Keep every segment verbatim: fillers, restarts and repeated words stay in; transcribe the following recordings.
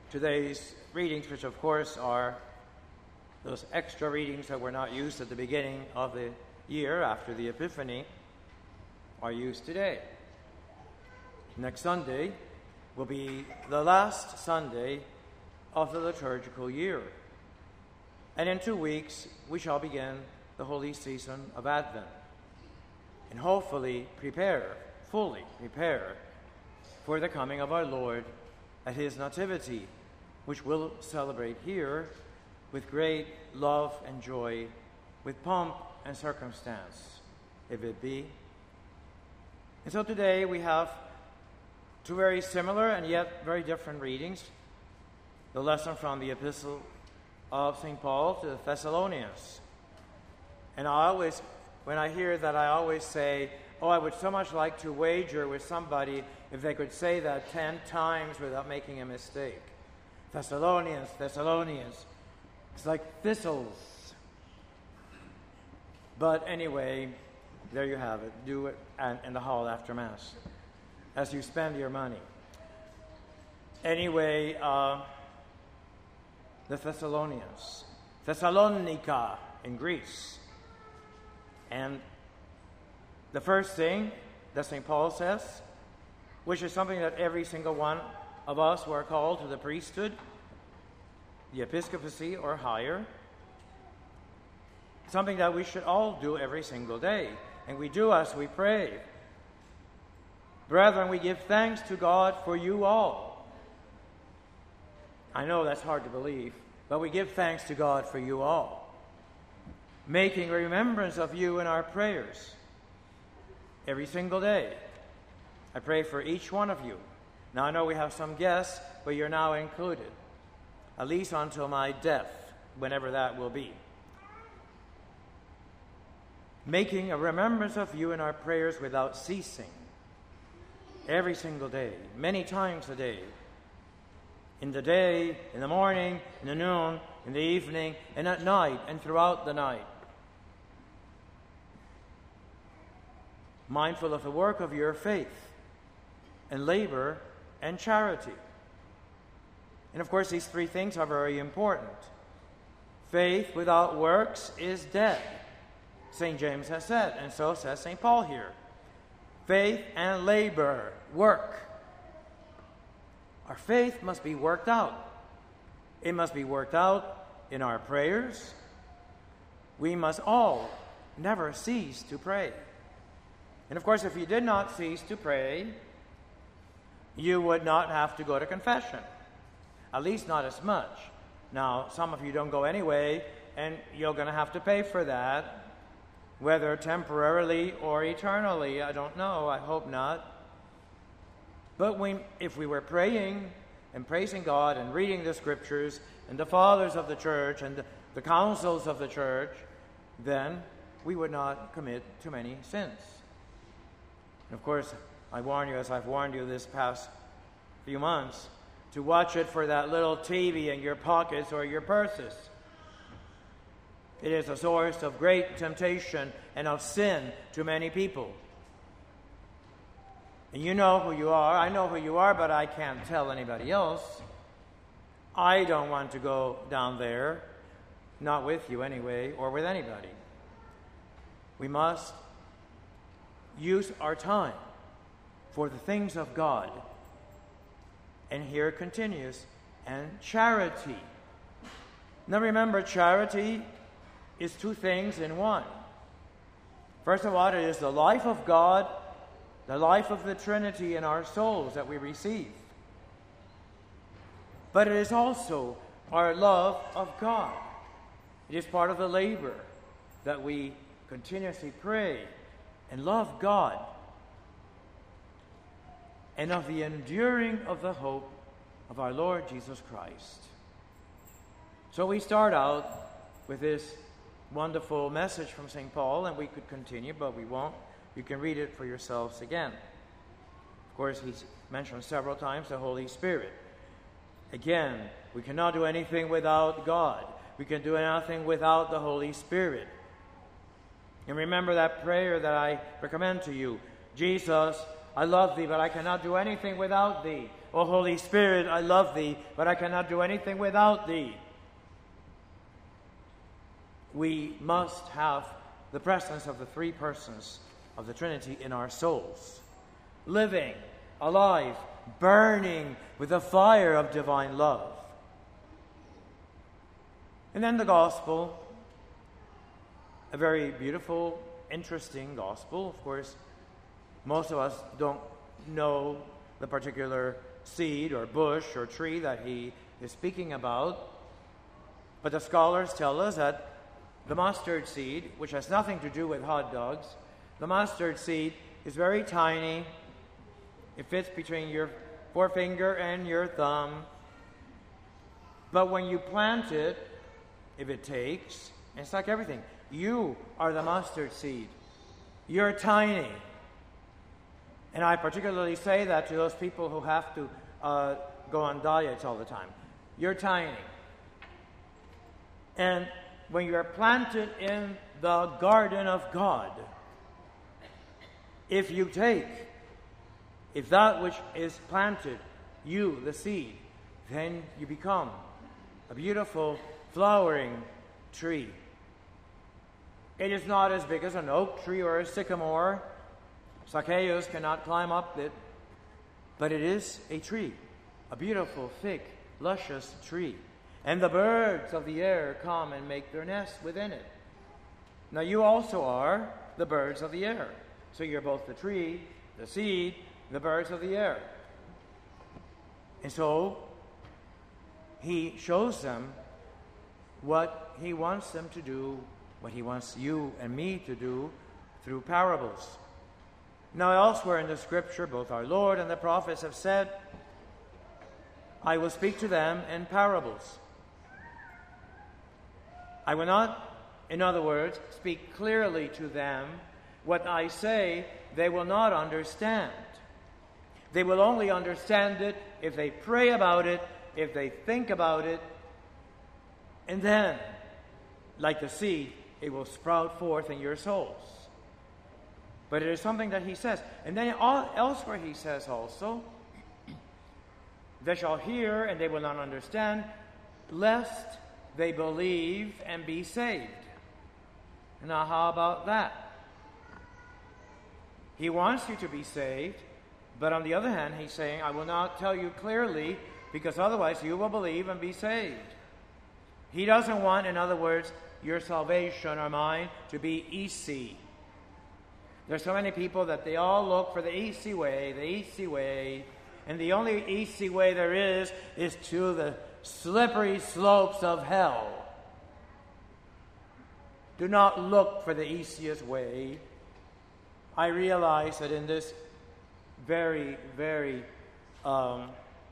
today's readings, which of course are those extra readings that were not used at the beginning of the year after the Epiphany, are used today. Next Sunday will be the last Sunday of the liturgical year. And in two weeks, we shall begin the holy season of Advent. And hopefully prepare, fully prepare, for the coming of our Lord at his nativity, which we'll celebrate here with great love and joy, with pomp and circumstance, if it be. And so today we have two very similar and yet very different readings. The lesson from the Epistle of Saint Paul to the Thessalonians. And I always, when I hear that, I always say, oh, I would so much like to wager with somebody if they could say that ten times without making a mistake. Thessalonians, Thessalonians. It's like thistles. But anyway, there you have it. Do it in the hall after Mass as you spend your money. Anyway, uh, the Thessalonians. Thessalonica in Greece. And the first thing that Saint Paul says, which is something that every single one of us who are called to the priesthood, the episcopacy or higher, something that we should all do every single day. And we do as we pray. Brethren, we give thanks to God for you all. I know that's hard to believe, but we give thanks to God for you all, making remembrance of you in our prayers every single day. I pray for each one of you. Now, I know we have some guests, but you're now included, at least until my death, whenever that will be. Making a remembrance of you in our prayers without ceasing, every single day, many times a day. In the day, in the morning, in the noon, in the evening, and at night, and throughout the night. Mindful of the work of your faith, and labor, and charity. And of course, these three things are very important. Faith without works is dead, Saint James has said, and so says Saint Paul here. Faith and labor, work. Our faith must be worked out. It must be worked out in our prayers. We must all never cease to pray. And of course, if you did not cease to pray, you would not have to go to confession. At least not as much. Now, some of you don't go anyway, and you're going to have to pay for that, whether temporarily or eternally. I don't know. I hope not. But we, if we were praying and praising God and reading the Scriptures and the fathers of the church and the, the councils of the church, then we would not commit too many sins. And of course, I warn you, as I've warned you this past few months, to watch it for that little T V in your pockets or your purses. It is a source of great temptation and of sin to many people. And you know who you are. I know who you are, but I can't tell anybody else. I don't want to go down there, not with you anyway, or with anybody. We must use our time for the things of God. And here it continues, and charity. Now remember, charity is two things in one. First of all, it is the life of God, the life of the Trinity in our souls that we receive. But it is also our love of God. It is part of the labor that we continuously pray and love God, and of the enduring of the hope of our Lord Jesus Christ. So we start out with this wonderful message from Saint Paul, and we could continue, but we won't. You can read it for yourselves again. Of course, he's mentioned several times the Holy Spirit. Again, we cannot do anything without God. We can do nothing without the Holy Spirit. And remember that prayer that I recommend to you. Jesus, I love thee, but I cannot do anything without thee. O Holy Spirit, I love thee, but I cannot do anything without thee. We must have the presence of the three persons of the Trinity in our souls, living, alive, burning with the fire of divine love. And then the gospel, a very beautiful, interesting gospel. Of course, most of us don't know the particular seed or bush or tree that he is speaking about, but the scholars tell us that the mustard seed, which has nothing to do with hot dogs, the mustard seed is very tiny. It fits between your forefinger and your thumb. But when you plant it, if it takes, it's like everything. You are the mustard seed. You're tiny. And I particularly say that to those people who have to uh, go on diets all the time. You're tiny. And when you are planted in the garden of God, if you take, if that which is planted, you, the seed, then you become a beautiful flowering tree. It is not as big as an oak tree or a sycamore. Zacchaeus cannot climb up it, but it is a tree, a beautiful, thick, luscious tree. And the birds of the air come and make their nests within it. Now you also are the birds of the air. So you're both the tree, the seed, the birds of the air. And so he shows them what he wants them to do, what he wants you and me to do through parables. Now elsewhere in the scripture, both our Lord and the prophets have said, I will speak to them in parables. I will not, in other words, speak clearly to them. What I say, they will not understand. They will only understand it if they pray about it, if they think about it, and then, like the seed, it will sprout forth in your souls. But it is something that he says. And then elsewhere he says also, they shall hear and they will not understand, lest they believe and be saved. Now, how about that? He wants you to be saved, but on the other hand, he's saying, I will not tell you clearly, because otherwise you will believe and be saved. He doesn't want, in other words, your salvation or mine to be easy. There's so many people that they all look for the easy way, the easy way, and the only easy way there is is to the slippery slopes of hell. Do not look for the easiest way. I realize that in this very, very um,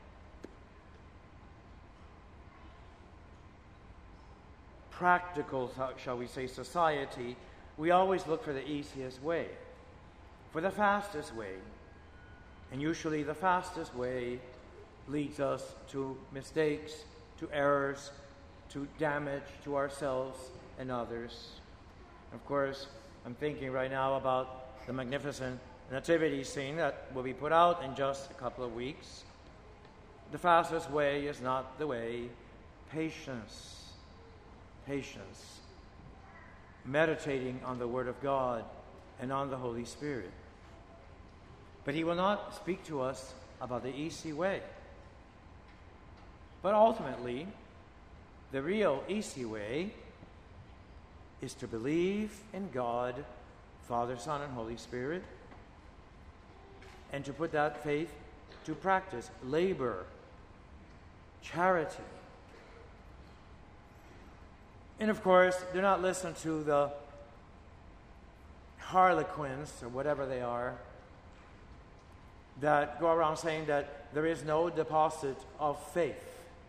practical, shall we say, society, we always look for the easiest way, for the fastest way. And usually the fastest way leads us to mistakes, to errors, to damage to ourselves and others. Of course, I'm thinking right now about the magnificent nativity scene that will be put out in just a couple of weeks. The fastest way is not the way. Patience. Patience. Meditating on the Word of God and on the Holy Spirit. But he will not speak to us about the easy way. But ultimately, the real easy way is to believe in God, Father, Son, and Holy Spirit, and to put that faith to practice, labor, charity. And of course, do not listen to the harlequins, or whatever they are, that go around saying that there is no deposit of faith.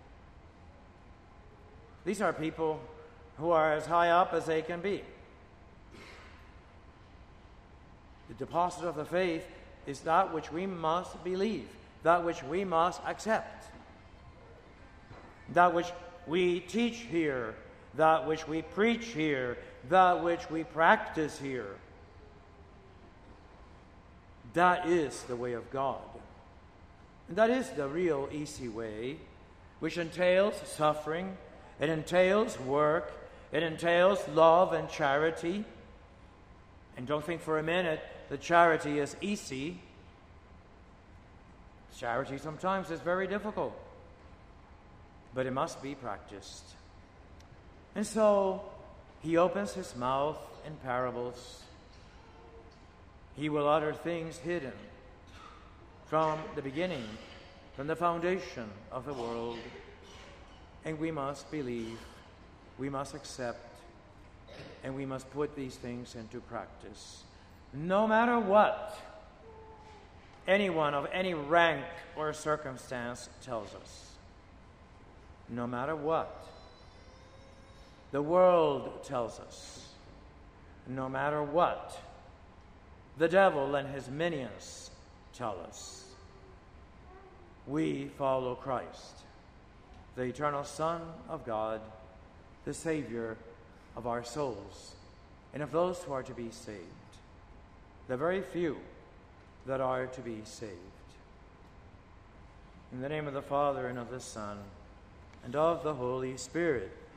These are people who are as high up as they can be. The deposit of the faith is that which we must believe, that which we must accept, that which we teach here, that which we preach here, that which we practice here. That is the way of God. And that is the real easy way, which entails suffering, it entails work, it entails love and charity. And don't think for a minute that charity is easy. Charity sometimes is very difficult, but it must be practiced. And so he opens his mouth in parables. He will utter things hidden from the beginning, from the foundation of the world. And we must believe, we must accept, and we must put these things into practice. No matter what anyone of any rank or circumstance tells us. No matter what the world tells us. No matter what the devil and his minions tell us. We follow Christ, the eternal Son of God, the Savior of our souls, and of those who are to be saved, the very few that are to be saved. In the name of the Father, and of the Son, and of the Holy Spirit.